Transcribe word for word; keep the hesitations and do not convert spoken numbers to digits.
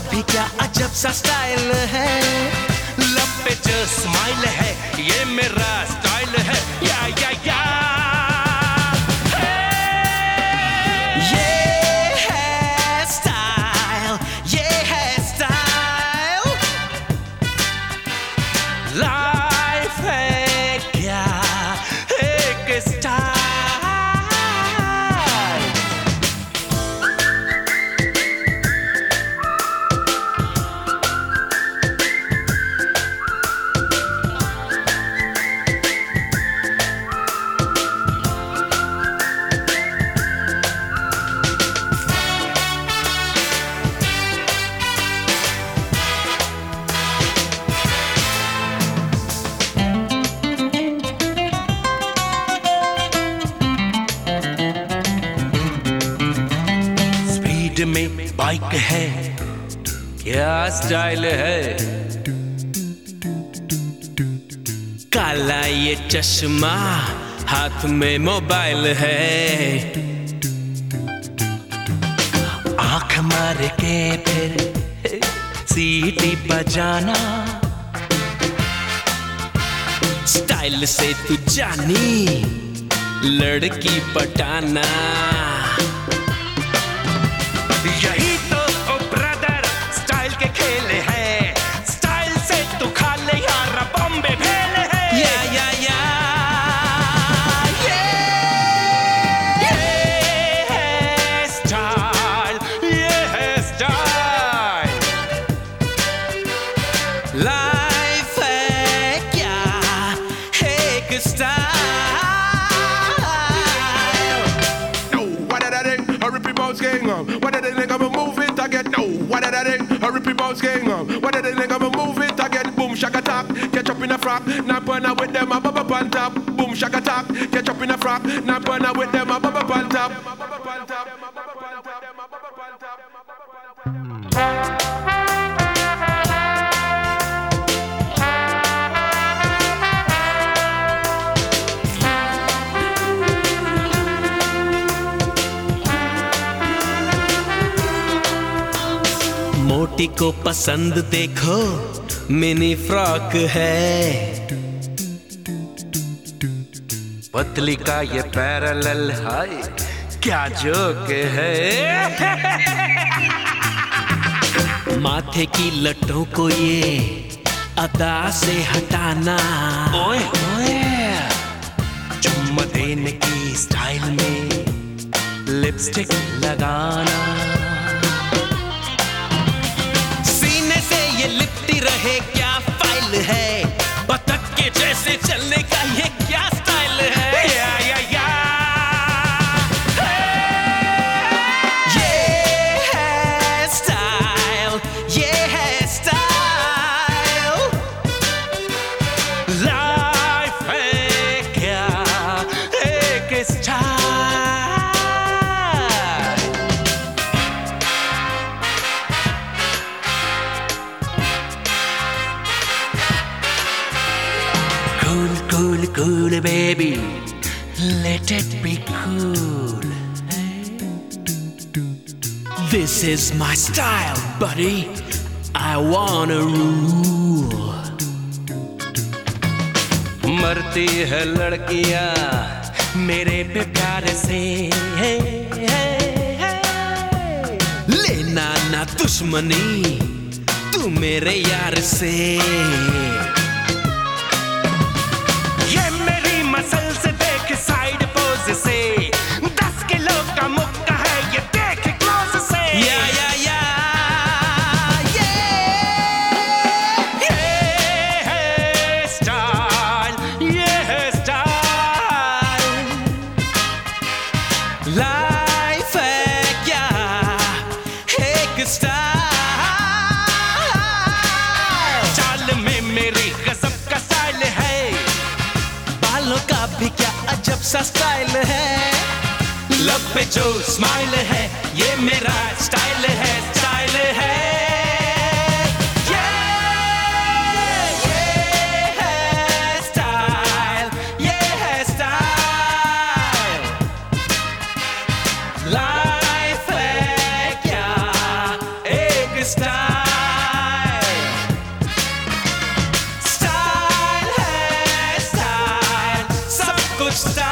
भी क्या अजब सा स्टाइल है, लब पे जो स्माइल है ये मेरा स्टाइल है। या या या ये है स्टाइल, ये है स्टाइल, लाइफ है क्या एक स्टाइल। में बाइक है क्या स्टाइल है, काला ये चश्मा हाथ में मोबाइल है, आंख मार के फिर सीटी बजाना, स्टाइल से तू जानी लड़की पटाना। यही तो ओ ब्रदर स्टाइल के खेल है, स्टाइल से तू खा ले यार बॉम्बे भेल है। या या या ये ये है स्टाइल, ये है स्टाइल, लाइफ है क्या एक style. What did they think I'm a move it again? No, what did they think? A rippy bounce gang on. What did they think I'm a move it again? Boom, shaka attack, catch up in a frock. Now burn with them a bubble on top. Boom, shaka attack, catch up in a frock. Now burn with them a bubble on top. मोटी को पसंद देखो mini frock है, पतली का ये parallel हाय क्या joke है, माथे की लटों को ये अदा से हटाना, ओए ओए चुम्मा देने की स्टाइल में लिपस्टिक लगाना, लिपटी रहे क्या फाइल है, बतख के जैसे चलने का ये क्या स्टाइल है। या या या ये है स्टाइल, ये है स्टाइल, लाइफ है क्या एक style. Cool, cool, cool, baby, let it be cool. This is my style, buddy, I wanna rule. मरती है लड़कियां मेरे पे प्यार से, लेना ना दुश्मनी तू मेरे यार से, ये मेरी मसल से देख साइड पोज से, दस किलो का मुक्का है ये देख क्लोज से। या या या ये ये है स्टाइल, ये है स्टाइल, लाइफ है क्या एक स्टाइल, चाल में मेरी गजब का स्टाइल है, का भी क्या अजब सा स्टाइल है, लब पे जो स्माइल है ये मेरा स्टाइल है, स्टाइल है। ये है स्टाइल, ये है स्टाइल, लाइफ है क्या एक स्टाइल। स्टाइल